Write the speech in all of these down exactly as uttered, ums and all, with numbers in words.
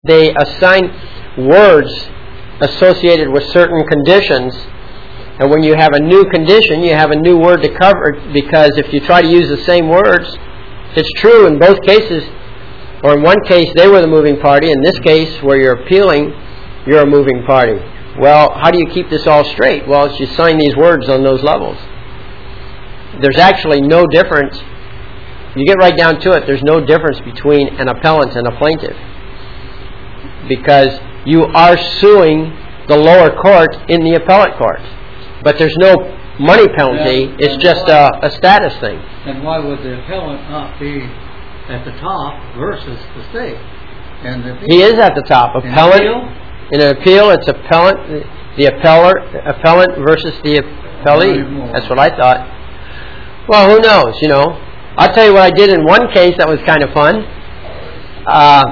They assign words associated with certain conditions, and when you have a new condition, you have a new word to cover, because if you try to use the same words, it's true in both cases, or in one case they were the moving party, in this case where you're appealing, you're a moving party. Well, how do you keep this all straight? Well, it's you sign these words on those levels. There's actually no difference. You get right down to it, there's no difference between an appellant and a plaintiff, because you are suing the lower court in the appellate court. But there's no money penalty, and, it's and just why, a, a status thing. And why would the appellant not be at the top versus the state? And the, he is at the top. Appellant, in an appeal, it's appellant, the appeller, appellant versus the appellee. That's what I thought. Well, who knows, you know. I'll tell you what I did in one case that was kind of fun. Uh,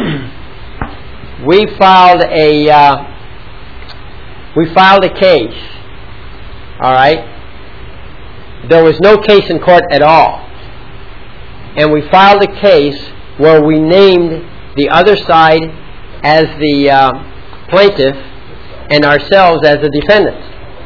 we filed a uh, we filed a case. All right. There was no case in court at all, and we filed a case where we named the other side as the uh, plaintiff and ourselves as the defendant.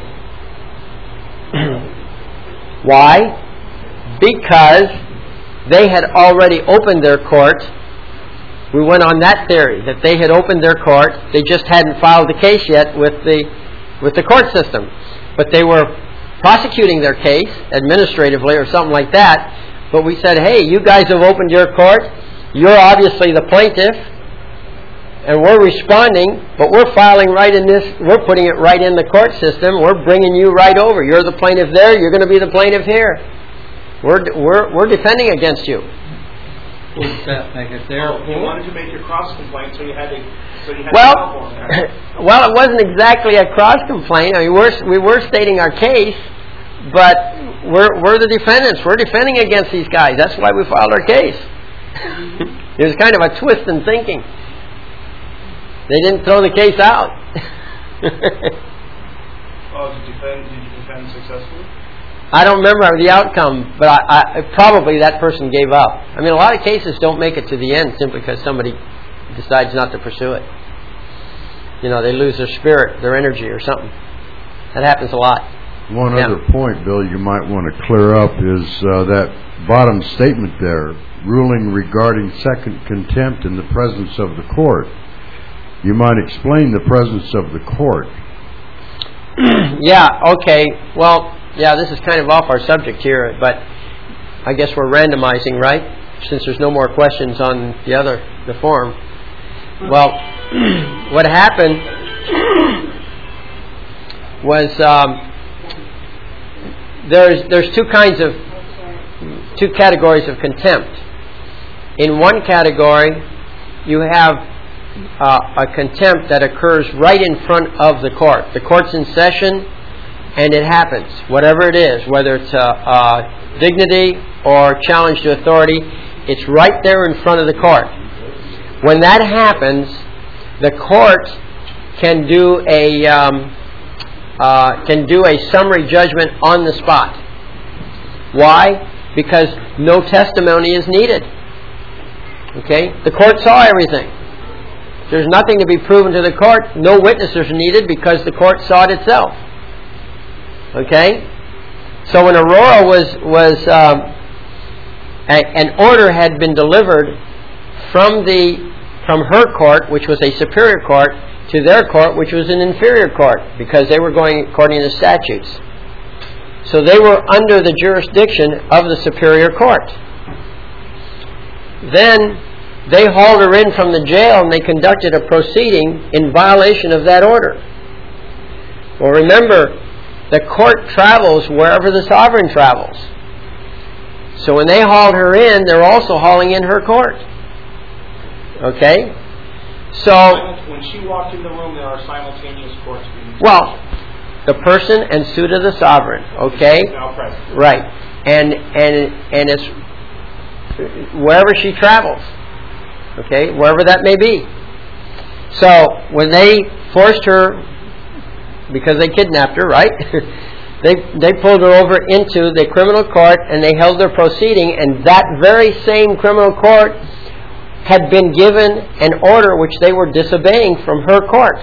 Why? Because they had already opened their court. We went on that theory, that they had opened their court. They just hadn't filed the case yet with the with the court system. But they were prosecuting their case administratively or something like that. But we said, hey, you guys have opened your court. You're obviously the plaintiff. And we're responding, but we're filing right in this, we're putting it right in the court system. We're bringing you right over. You're the plaintiff there. You're going to be the plaintiff here. We're we're we're defending against you. Wouldn't that make it there? Well, you wanted to make your cross complaint, so you had to. So you had well, to well, it wasn't exactly a cross complaint. I mean, we're we were stating our case, but we're we're the defendants. We're defending against these guys. That's why we filed our case. It was kind of a twist in thinking. They didn't throw the case out. Oh, did you defend? Did you defend successfully? I don't remember the outcome, but I, I, probably that person gave up. I mean, a lot of cases don't make it to the end simply because somebody decides not to pursue it. You know, they lose their spirit, their energy, or something. That happens a lot. One yeah. other point, Bill, you might want to clear up is uh, that bottom statement there, ruling regarding second contempt in the presence of the court. You might explain the presence of the court. Yeah, okay. Well, yeah, this is kind of off our subject here, but I guess we're randomizing, right? Since there's no more questions on the other, the form. Well, what happened was um, there's there's two kinds of two categories of contempt. In one category, you have uh, a contempt that occurs right in front of the court. The court's in session, and it happens. Whatever it is, whether it's a, a dignity or challenge to authority, it's right there in front of the court. When that happens, the court can do a um, uh, can do a summary judgment on the spot. Why? Because no testimony is needed. Okay? The court saw everything. There's nothing to be proven to the court. No witnesses are needed because the court saw it itself. Okay? So when Aurora was was um, a, an order had been delivered from the from her court, which was a superior court, to their court, which was an inferior court, because they were going according to statutes. So they were under the jurisdiction of the superior court. Then they hauled her in from the jail and they conducted a proceeding in violation of that order. Well, remember, the court travels wherever the sovereign travels. So when they hauled her in, they're also hauling in her court. Okay? So, when she walked in the room, there are simultaneous courts being. Well, the person and suit of the sovereign. Okay? Now present. Right. And and and it's wherever she travels. Okay? Wherever that may be. So when they forced her, because they kidnapped her, right? they they pulled her over into the criminal court and they held their proceeding, and that very same criminal court had been given an order which they were disobeying from her court.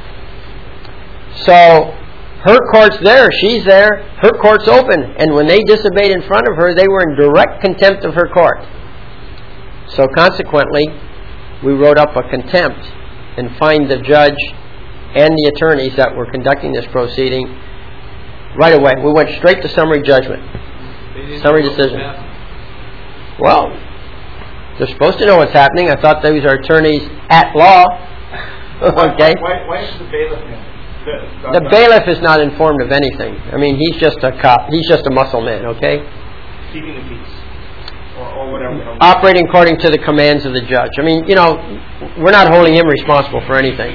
So her court's there, she's there, her court's open, and when they disobeyed in front of her, they were in direct contempt of her court. So consequently, we wrote up a contempt and fined the judge and the attorneys that were conducting this proceeding right away. We went straight to summary judgment. Summary decision. Well, they're supposed to know what's happening. I thought those are attorneys at law. Okay. Why, why is the bailiff in? The bailiff is not informed of anything. I mean, he's just a cop. He's just a muscle man, okay? Keeping the peace. Or, or whatever. Operating according to the commands of the judge. I mean, you know, we're not holding him responsible for anything.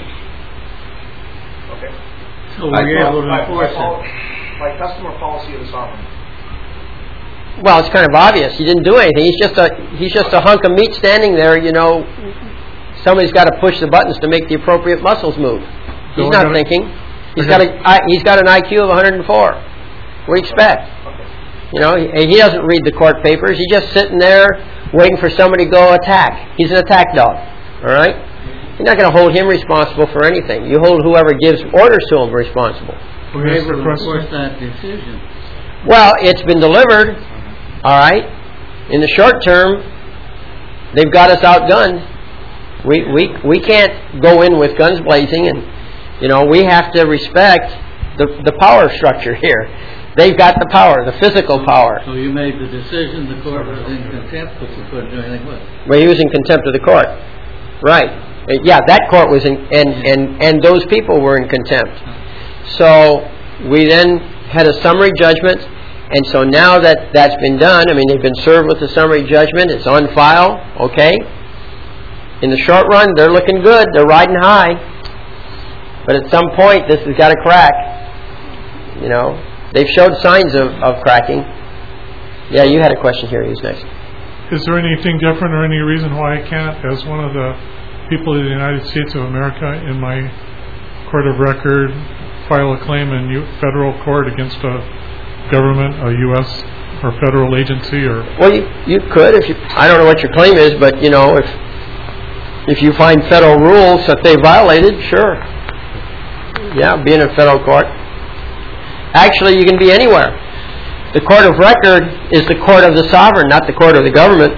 Okay. So we're able to by, enforce by, it. by custom or policy of the sovereign. Well, it's kind of obvious. He didn't do anything. He's just a he's just a hunk of meat standing there, you know. Somebody's got to push the buttons to make the appropriate muscles move. He's not thinking. He's got a I, he's got an I Q of one hundred four. What do you expect? You know, he, he doesn't read the court papers. He's just sitting there waiting for somebody to go attack. He's an attack dog. All right? You're not going to hold him responsible for anything. You hold whoever gives orders to him responsible. We're able to enforce that decision. Well, it's been delivered. All right? In the short term, they've got us outgunned. We we we can't go in with guns blazing, and you know we have to respect the the power structure here. They've got the power, the physical power. So you made the decision. The court was in contempt, but you couldn't do anything with it. Well, he was in contempt of the court, right? Uh, Yeah, that court was in, and and and those people were in contempt. So we then had a summary judgment, and so now that that's been done, I mean they've been served with the summary judgment. It's on file, okay. In the short run, they're looking good. They're riding high. But at some point, this has got to crack. You know, they've showed signs of, of cracking. Yeah, you had a question here. Who's next? Is there anything different or any reason why I can't, as one of the people of the United States of America, in my court of record, file a claim in U- federal court against a government, a U S or federal agency? Or Well, you, you could. If you, I don't know what your claim is, but, you know, if if you find federal rules that they violated, sure. Yeah, be in a federal court. Actually, you can be anywhere. The court of record is the court of the sovereign, not the court of the government.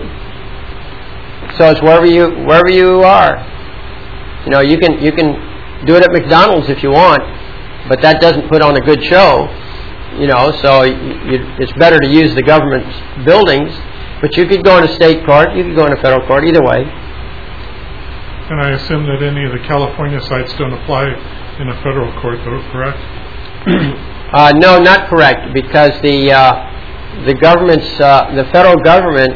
So it's wherever you wherever you are. You know, you can you can do it at McDonald's if you want, but that doesn't put on a good show. You know, so you, you, it's better to use the government's buildings. But you could go in a state court, you could go in a federal court, either way. And I assume that any of the California sites don't apply in a federal court, though, correct? Uh, no, not correct, because the uh, the government's uh, the federal government,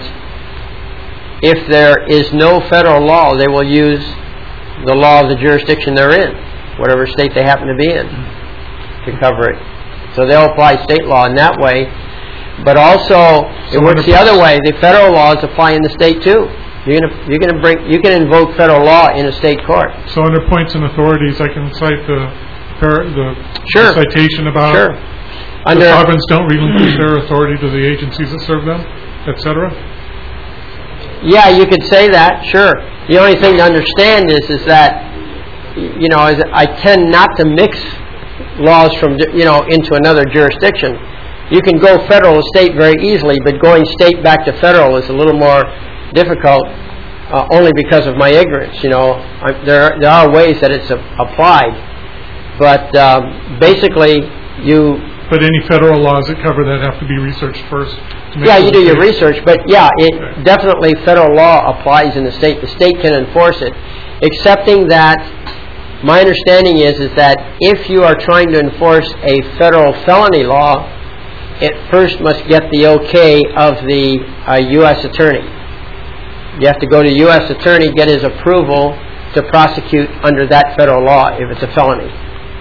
if there is no federal law, they will use the law of the jurisdiction they're in, whatever state they happen to be in, to cover it. So they'll apply state law in that way. But also, it So works the other way. The federal laws apply in the state too. You're gonna you're gonna bring you can invoke federal law in a state court. So under points and authorities, I can cite the par- the, Sure. the citation about Sure. the Under sovereigns don't relinquish their authority to the agencies that serve them, et cetera. Yeah, you could say that, sure. The only thing to understand is is that, you know, is I tend not to mix laws from, you know, into another jurisdiction. You can go federal to state very easily, but going state back to federal is a little more difficult, uh, only because of my ignorance. You know, I, there there are ways that it's a, applied, but um, basically you. But any federal laws that cover that have to be researched first. To make Yeah, sure you do that your they- research, but yeah, it Okay. definitely federal law applies in the state. The state can enforce it, excepting that my understanding is is that if you are trying to enforce a federal felony law, it first must get the okay of the uh, U S attorney. You have to go to U S attorney, get his approval to prosecute under that federal law if it's a felony.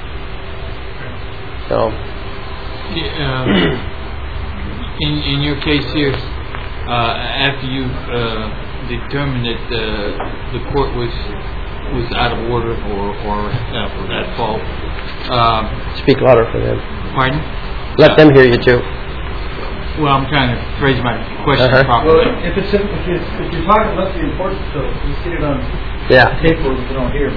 So. Yeah, um, in in your case here, uh, after you uh, determined that uh, the court was was out of order or or uh, was at fault, um, Speak louder for them. pardon? Let them hear you too. Well, I'm trying to phrase my question Uh-huh. properly. Well, if it's, if it's, if you're talking about the importance of it, let's get it on Yeah. paper we don't hear.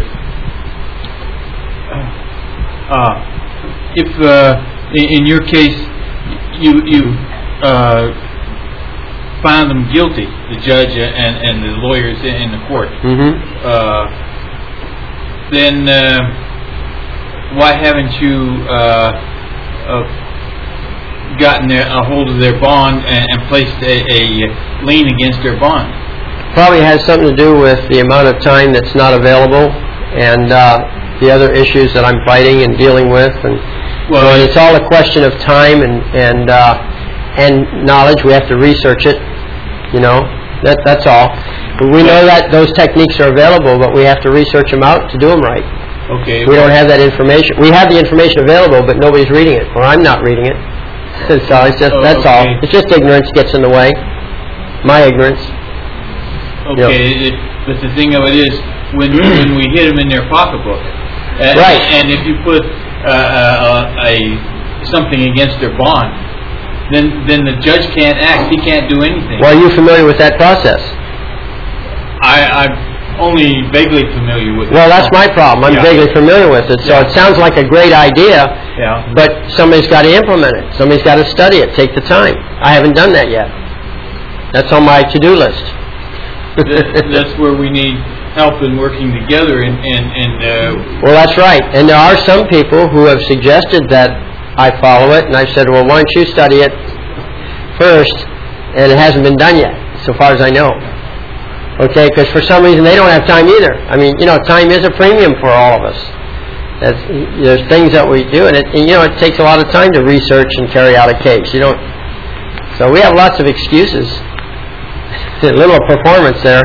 Uh, if uh, in, in your case you you uh, found them guilty, the judge and, and the lawyers in, in the court, Mm-hmm. uh, then uh, why haven't you uh, uh, gotten their, a hold of their bond and, and placed a, a lien against their bond? Probably has something to do with the amount of time that's not available and uh, the other issues that I'm fighting and dealing with. And Well, so it's all a question of time and and uh, and knowledge. We have to research it. You know, that that's all. We know that those techniques are available, but we have to research them out to do them right. Okay. We don't have that information. We have the information available, but nobody's reading it, or I'm not reading it. So it's just Oh, that's all. okay. It's just ignorance gets in the way. My ignorance. Okay, it, but the thing of it is, when when we hit them in their pocketbook, uh, Right. and if you put uh, uh, a something against their bond, then then the judge can't act. He can't do anything. Well, are you familiar with that process? I, I'm only vaguely familiar with it. Well, that's my problem. I'm Yeah. vaguely familiar with it. So Yeah. it sounds like a great idea, Yeah. but somebody's got to implement it. Somebody's got to study it, take the time. I haven't done that yet. That's on my to-do list. That- that's where we need help in working together. And and, and uh, Well, that's right. And there are some people who have suggested that I follow it, and I've said, well, why don't you study it first? And it hasn't been done yet, so far as I know. Okay, because for some reason they don't have time either. I mean, you know, time is a premium for all of us. That's, there's things that we do, and, it, and you know, it takes a lot of time to research and carry out a case. You don't. So we have lots of excuses. A little performance there.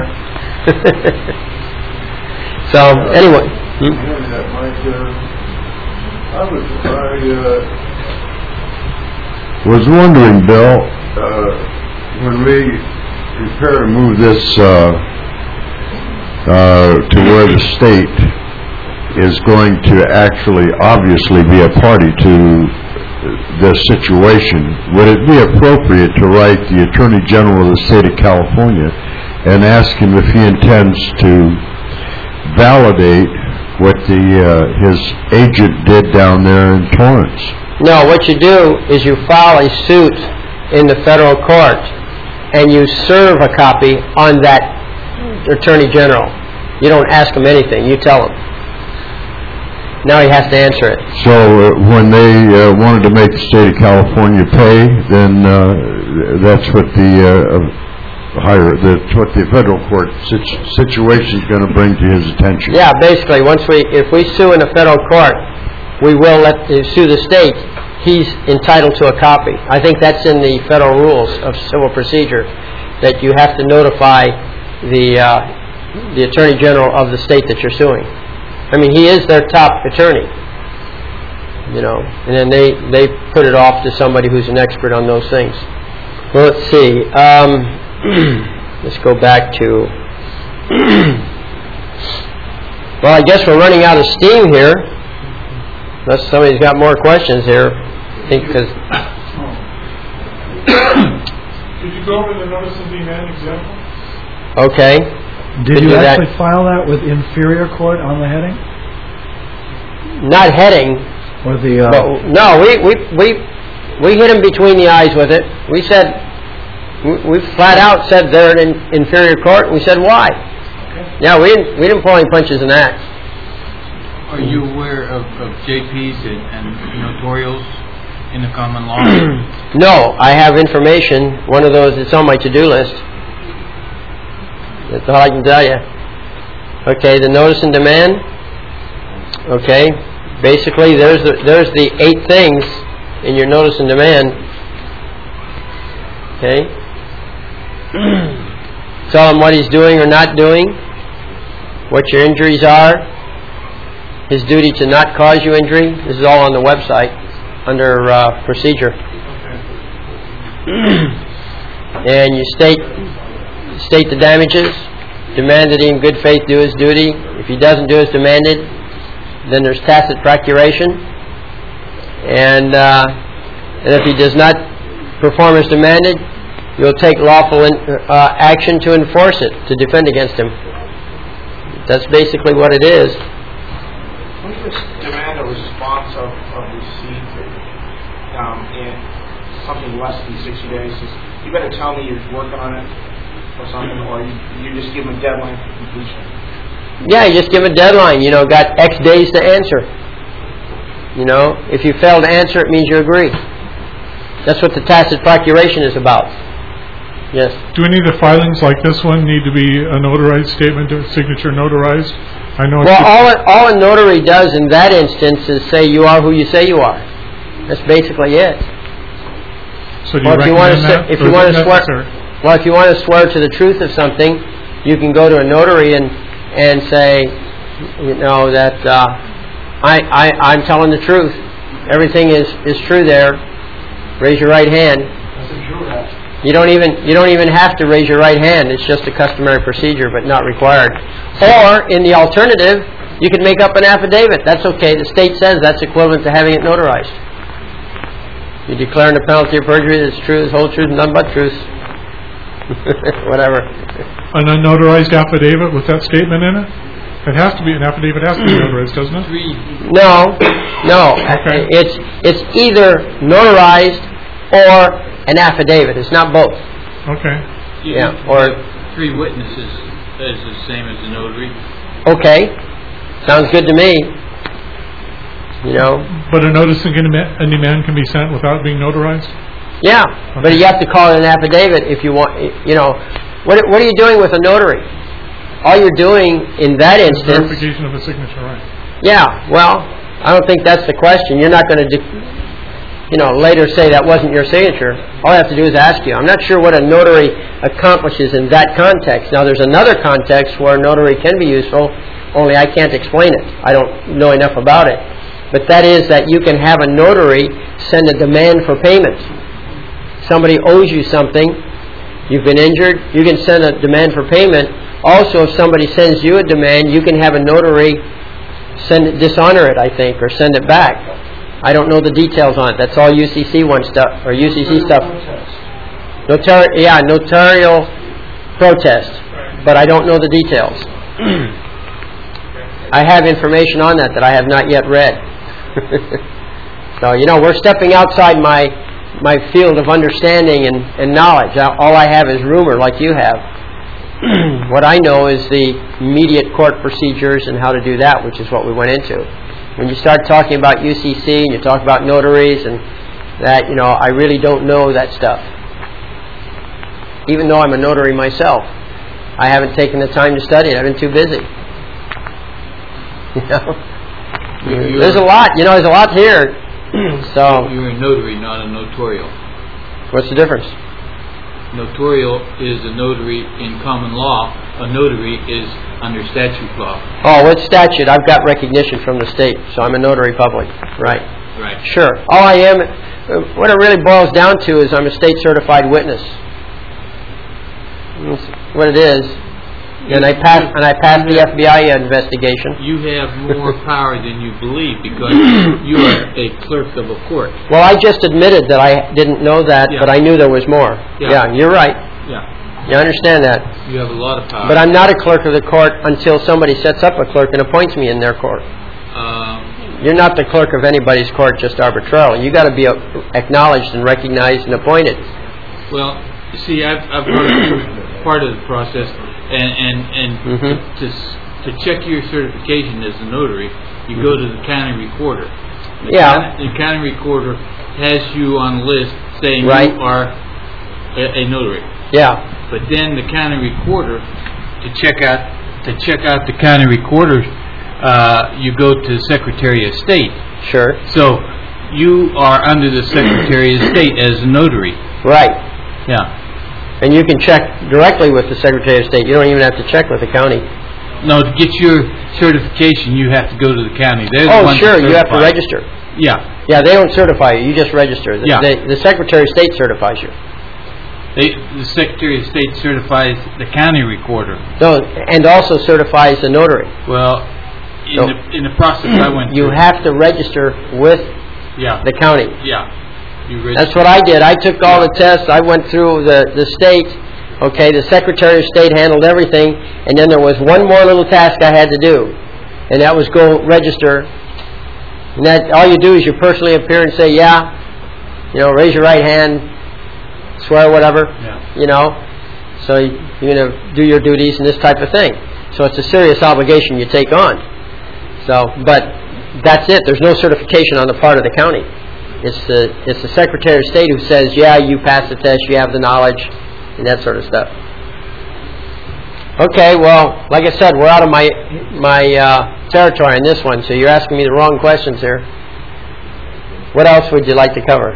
So anyway. Hmm? I was, I, uh, was wondering, Bill, uh, when we prepare to move this uh, uh, to where the state is going to actually obviously be a party to this situation, would it be appropriate to write the Attorney General of the State of California and ask him if he intends to validate what the uh, his agent did down there in Torrance? No, what you do is you file a suit in the federal court and you serve a copy on that Attorney General. You don't ask him anything, you tell him. Now he has to answer it. So uh, when they uh, wanted to make the state of California pay, then uh, that's what the uh, higher, that's what the federal court situ- situation is going to bring to his attention. Yeah, basically, once we, if we sue in the federal court, we will let uh, sue the state. He's entitled to a copy. I think that's in the federal rules of civil procedure, that you have to notify the uh, the Attorney General of the state that you're suing. I mean, he is their top attorney, you know, and then they, they put it off to somebody who's an expert on those things. Well, let's see. Um, let's go back to... Well, I guess we're running out of steam here. Unless somebody's got more questions here. I think because... Did you go over the notice of demand example? Okay. Did Could you do that. actually file that with inferior court on the heading? Not heading, Or the, uh, but no, we, we, we, we hit him between the eyes with it. We said, we, we flat out said they're in inferior court, and we said why. okay. Yeah, we didn't, we didn't pull any punches in that. are you aware of, of J Ps and, and notarials in the common law? No, I have information, one of those, it's on my to-do list. That's all I can tell you. Okay, the notice and demand. Okay, basically there's the, there's the eight things in your notice and demand. Okay. Tell him what he's doing or not doing, what your injuries are, his duty to not cause you injury. This is all on the website under uh, procedure. And you state state the damages, demand that he in good faith do his duty. If he doesn't do as demanded, then there's tacit procuration. And uh, and if he does not perform as demanded, you'll take lawful in, uh, action to enforce it, to defend against him. That's basically what it is. When you demand a response of, of receipt um, in something less than sixty days, you better tell me you're working on it or something, or you, you just give them a deadline for completion. Yeah, you just give a deadline. You know, got X days to answer. You know, if you fail to answer, it means you agree. That's what the tacit procuration is about. Yes. Do any of the filings like this one need to be a notarized statement, a signature notarized? I know. Well, all a, all a notary does in that instance is say you are who you say you are. That's basically it. So do you well, if you want to, that? if you want to swear, well, if you want to swear to the truth of something, you can go to a notary and and say, you know, that uh, I I I'm telling the truth. Everything is is true there. Raise your right hand. That's a true hat. You don't even you don't even have to raise your right hand. It's just a customary procedure, but not required. Or in the alternative, you can make up an affidavit. That's okay. The state says that's equivalent to having it notarized. You declare under penalty of perjury that it's true, the whole truth, and none but truth. Whatever. An unnotarized affidavit with that statement in it? It has to be an affidavit. It has to be notarized, doesn't it? No, no. Okay. It's it's either notarized or an affidavit. It's not both. Okay. Yeah. Or three witnesses is the same as the notary. Okay. Sounds good to me. You know. But a notice in demand can be sent without being notarized? Yeah, okay. But you have to call it an affidavit if you want. You know, what what are you doing with a notary? All you're doing in that instance. Verification of a signature, right? Yeah. Well, I don't think that's the question. You're not going to, de- you know, later say that wasn't your signature. All I have to do is ask you. I'm not sure what a notary accomplishes in that context. Now, there's another context where a notary can be useful. Only I can't explain it. I don't know enough about it. But that is that you can have a notary send a demand for payment. Somebody owes you something. You've been injured. You can send a demand for payment. Also, if somebody sends you a demand, you can have a notary send it, dishonor it, I think, or send it back. I don't know the details on it. That's all U C C one stuff, or U C C stuff. Notar- yeah, notarial protest. But I don't know the details. I have information on that that I have not yet read. So, you know, we're stepping outside my my field of understanding and, and knowledge. All I have is rumor, like you have. What I know is the immediate court procedures and how to do that, which is what we went into. When you start talking about U C C and you talk about notaries and that, you know, I really don't know that stuff. Even though I'm a notary myself, I haven't taken the time to study it. I've been too busy. You know, You're, there's a lot. You know, there's a lot here. So you're a notary, not a notarial. What's the difference? Notarial is a notary in common law. A notary is under statute law. Oh, what statute? I've got recognition from the state, so I'm a notary public. Right. Right. Sure. All I am, what it really boils down to is I'm a state certified witness. That's what it is. And I passed, and I passed the F B I investigation. You have more power than you believe because you are a clerk of a court. Well, I just admitted that I didn't know that, Yeah. but I knew there was more. Yeah. Yeah, you're right. Yeah. You understand that. You have a lot of power. But I'm not a clerk of the court until somebody sets up a clerk and appoints me in their court. Um, You're not the clerk of anybody's court just arbitrarily. You got to be acknowledged and recognized and appointed. well, see, I've, I've gone through part of the process, and and, and Mhm. to, to check your certification as a notary, you go to the county recorder. The Yeah. county, the county recorder has you on the list saying Right. you are a, a notary. Yeah. But then the county recorder, to check out to check out the county recorder, uh, you go to the Secretary of State. Sure. So you are under the Secretary of State as a notary. Right. Yeah. And you can check directly with the Secretary of State. You don't even have to check with the county. No, to get your certification, you have to go to the county. They're the Oh, ones sure. that You have to certify. register. Yeah. Yeah, they don't certify you. You just register. The, Yeah. the, the Secretary of State certifies you. They, the Secretary of State certifies the county recorder. No, and also certifies the notary. Well, in No. the in the process I went You through. have to register with Yeah. the county. Yeah. You registered. That's what I did. I took all the tests. I went through the, the state. Okay, the Secretary of State handled everything, and then there was one more little task I had to do, and that was go register. And that all you do is you personally appear and say, yeah, you know, raise your right hand, swear whatever, Yeah. you know. So you, you're going to do your duties and this type of thing. So it's a serious obligation you take on. So, but that's it. There's no certification on the part of the county. It's the it's the Secretary of State who says, yeah, you passed the test, you have the knowledge, and that sort of stuff. Okay, well, like I said, we're out of my my uh, territory on this one, so you're asking me the wrong questions here. What else would you like to cover?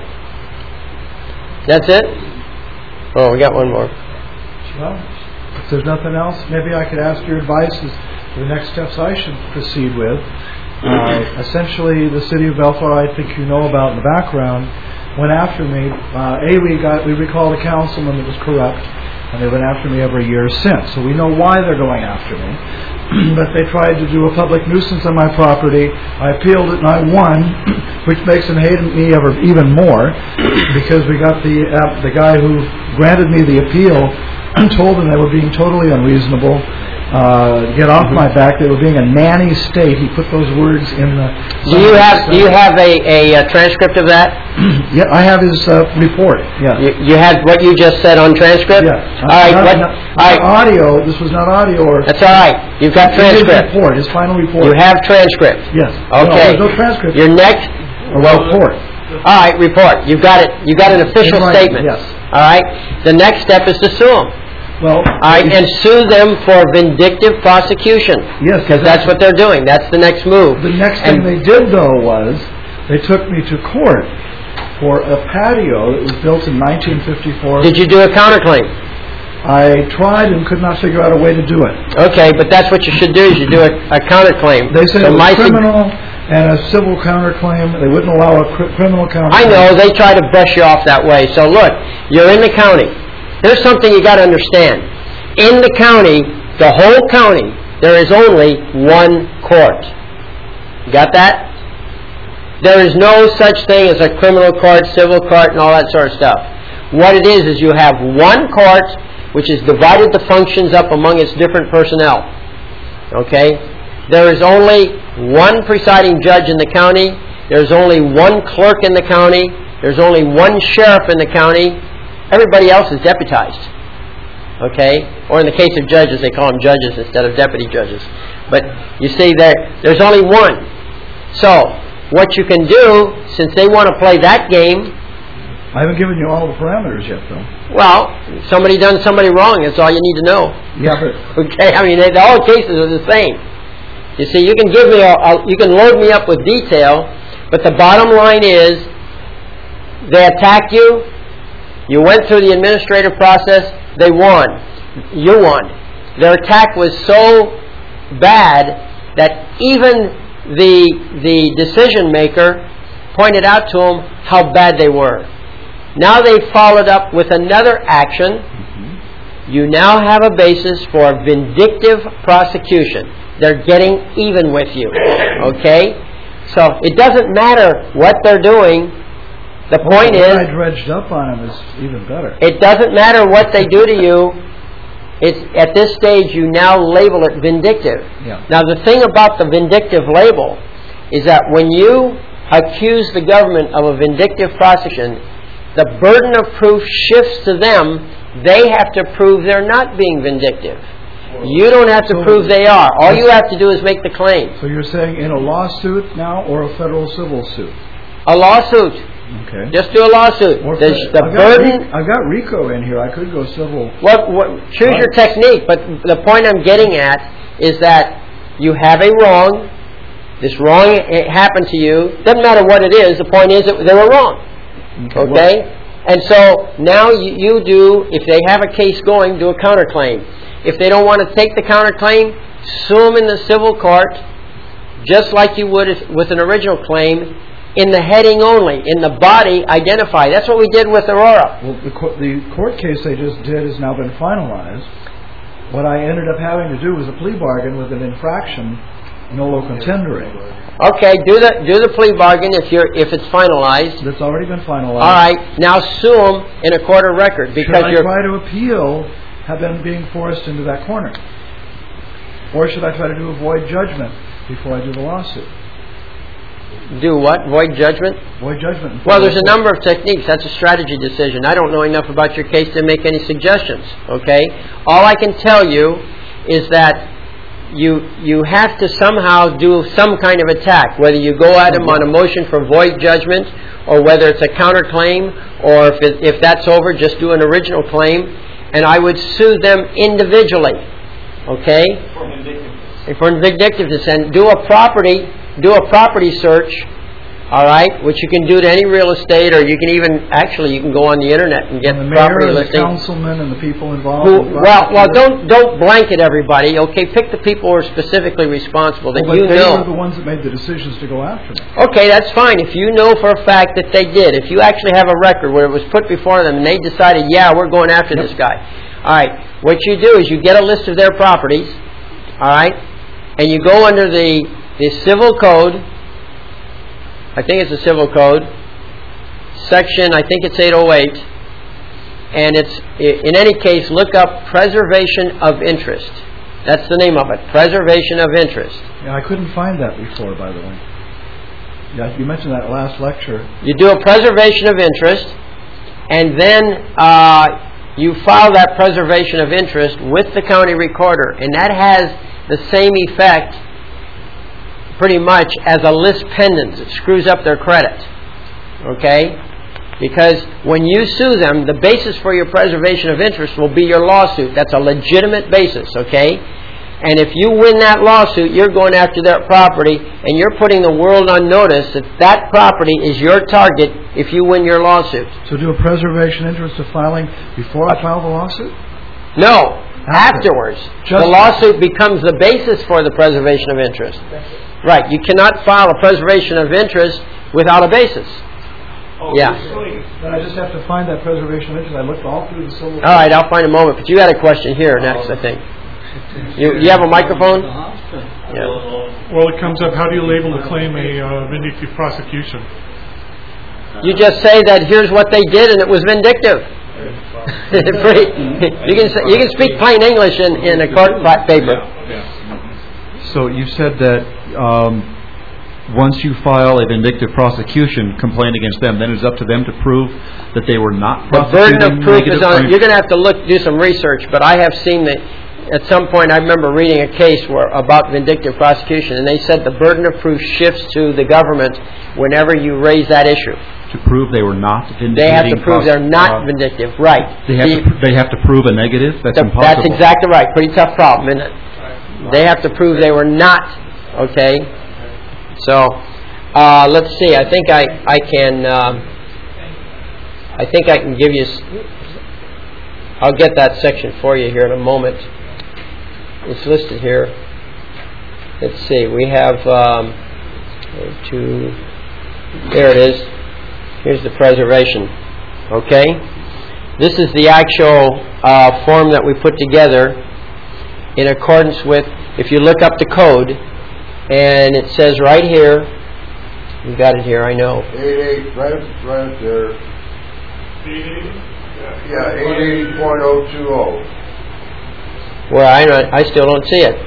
That's it? Oh, we got one more. Well, if there's nothing else, maybe I could ask your advice as to the next steps I should proceed with. Uh, essentially, the city of Bellflower, I think you know about in the background, went after me. Uh, a, we got we recalled a councilman that was corrupt, and they've been after me every year since. So we know why they're going after me. But they tried to do a public nuisance on my property. I appealed it and I won, which makes them hate me ever even more, because we got the uh, the guy who granted me the appeal and told them they were being totally unreasonable. Uh, get off my back. They were being a nanny state. He put those words in the. Do you have Do you have a, a, a transcript of that? Yeah, I have his uh, report. Yeah. You, you had what you just said on transcript. Yeah. All right. Not, What, not, all not right. audio. This was not audio. Or That's all right. You've got his transcript. report. His final report. You have transcript. Yes. Okay. No, there's no transcript. Your next. A report. All right. Report. You've got it. You got an official In writing, statement. yes. All right. The next step is to sue them. Well. All right, and sue them for vindictive prosecution. Yes, Because that's what they're doing. That's the next move. The next And- thing they did, though, was they took me to court for a patio that was built in nineteen fifty-four. Did you do a counterclaim? I tried and could not figure out a way to do it. Okay, but that's what you should do. Is you do a, a counterclaim. They said So it my was sug- criminal and a civil counterclaim. They wouldn't allow a cr- criminal counterclaim. I know they try to brush you off that way. So look, you're in the county. Here's something you got to understand. In the county, the whole county, there is only one court. You got that? There is no such thing as a criminal court, civil court, and all that sort of stuff. What it is is you have one court which has divided the functions up among its different personnel. Okay? There is only one presiding judge in the county. There's only one clerk in the county. There's only one sheriff in the county. Everybody else is deputized. Okay? Or in the case of judges, they call them judges instead of deputy judges. But you see, there, there's only one. So, what you can do, since they want to play that game, I haven't given you all the parameters yet, though. well, somebody done somebody wrong. That's all you need to know. Yeah, but Okay? I mean, they, all cases are the same. You see, you can give me, a, a, you can load me up with detail, but the bottom line is, they attack you. You went through the administrative process. They won. You won. Their attack was so bad that even the the decision maker pointed out to them how bad they were. Now they followed up with another action. Mm-hmm. You now have a basis for vindictive prosecution. They're getting even with you. Okay? So it doesn't matter what they're doing. The point well, is, I dredged up on him is even better. it doesn't matter what they do to you. It's at this stage you now label it vindictive. Yeah. Now the thing about the vindictive label is that when you accuse the government of a vindictive prosecution, the burden of proof shifts to them. They have to prove they're not being vindictive. You don't have to So- prove they are. All you have to do is make the claim. So you're saying in a lawsuit now or a federal civil suit? A lawsuit. Okay. Just do a lawsuit. Or The, fe- the I've got burden... Re- I've got RICO in here. I could go civil. What, what, choose your technique, but the point I'm getting at is that you have a wrong. This wrong it happened to you. Doesn't matter what it is. The point is that they were wrong. Okay. Okay? And so now you, you do, if they have a case going, do a counterclaim. If they don't want to take the counterclaim, sue them in the civil court, just like you would if, with an original claim, in the heading only. In the body, identify. That's what we did with Aurora. Well, the, co- the court case they just did has now been finalized. What I ended up having to do was a plea bargain with an infraction nolo contendere. Okay, do the do the plea bargain if you're if it's finalized. That's already been finalized. All right, now sue them in a court of record because should I you're. try to appeal have them being forced into that corner, or should I try to do a void judgment before I do the lawsuit? Do what? Void judgment? Void judgment. Well, there's a number of techniques. That's a strategy decision. I don't know enough about your case to make any suggestions. Okay, all I can tell you is that. You you have to somehow do some kind of attack, whether you go at them on a motion for void judgment, or whether it's a counterclaim, or if it, if that's over, just do an original claim. And I would sue them individually, okay? For vindictiveness. For vindictiveness, and do a property do a property search. All right, which you can do to any real estate, or you can even actually you can go on the internet and get and the property mayor, listings. the councilman, and the people involved. Who, well, well, don't don't blanket everybody. Okay, pick the people who are specifically responsible that well, you but they know. were the ones that made the decisions to go after them. Okay, that's fine. If you know for a fact that they did, if you actually have a record where it was put before them and they decided, yeah, we're going after Yep. this guy. All right, what you do is you get a list of their properties. All right, and you go under the the civil code. I think it's a civil code, section, I think it's eight oh eight, and it's, in any case, look up preservation of interest. That's the name of it, preservation of interest. Yeah, I couldn't find that before, by the way. Yeah, you mentioned that last lecture. You do a preservation of interest, and then uh, you file that preservation of interest with the county recorder, and that has the same effect pretty much as a lis pendens. It screws up their credit. Okay? Because when you sue them, the basis for your preservation of interest will be your lawsuit. That's a legitimate basis, okay? And if you win that lawsuit, you're going after their property, and you're putting the world on notice that that property is your target if you win your lawsuit. So do a preservation interest of filing before I file the lawsuit? No, After. afterwards. Just the lawsuit becomes the basis for the preservation of interest. Right, you cannot file a preservation of interest without a basis. Oh, Yeah. Then I just have to find that preservation of interest. I looked all through the civil. All right, I'll find a moment. But you had a question here next, I think. You, you have a microphone? Yeah. Well, it comes up, how do you label the claim a uh, vindictive prosecution? You just say that here's what they did and it was vindictive. Pretty- you can say, you can speak plain English in, in a court paper. So you said that um, once you file a vindictive prosecution complaint against them, then it's up to them to prove that they were not The prosecuting burden of proof is negative- on. You're going to have to look, do some research. But I have seen that at some point. I remember reading a case where about vindictive prosecution, and they said the burden of proof shifts to the government whenever you raise that issue. to prove they were not vindicating. They have to prove pros- they're not uh, vindictive. Right. They have The- to. pr- They have to prove a negative. That's the- impossible. That's exactly right. Pretty tough problem, isn't it? They have to prove they were not. Okay. So, uh, let's see. I think I I can. Um, I think I can give you. s- I'll get that section for you here in a moment. It's listed here. Let's see. We have um, two. There it is. Here's the preservation. Okay. This is the actual uh, form that we put together in accordance with. If you look up the code, and it says right here. You got it here. I know. Eight eight, right, right there. Yeah, eight eighty point oh two oh. Where I I still don't see it.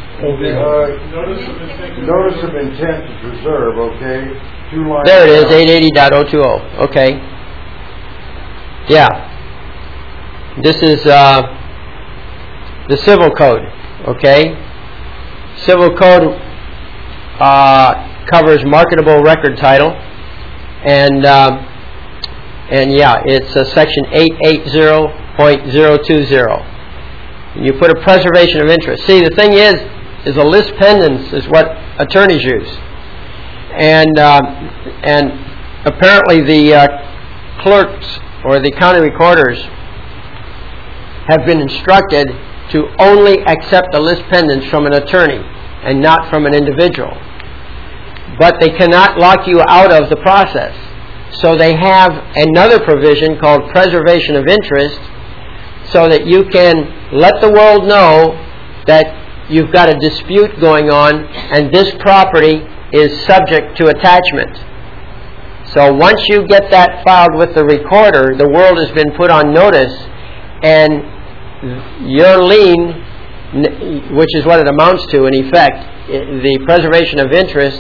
Uh, notice of intent to preserve, okay? Two lines. There it is, down. eight eighty point oh two oh. Okay. Yeah. This is uh, the civil code. Okay. Civil code uh, covers marketable record title, and um, and yeah, it's uh, section eight eighty point oh two oh. You put a preservation of interest. See, the thing is, is a lis pendens is what attorneys use, and um, and apparently the uh, clerks or the county recorders have been instructed to only accept a lis pendens from an attorney and not from an individual. But they cannot lock you out of the process. So they have another provision called preservation of interest, so that you can let the world know that you've got a dispute going on, and this property is subject to attachment. So once you get that filed with the recorder, the world has been put on notice, and your lien, which is what it amounts to in effect, the preservation of interest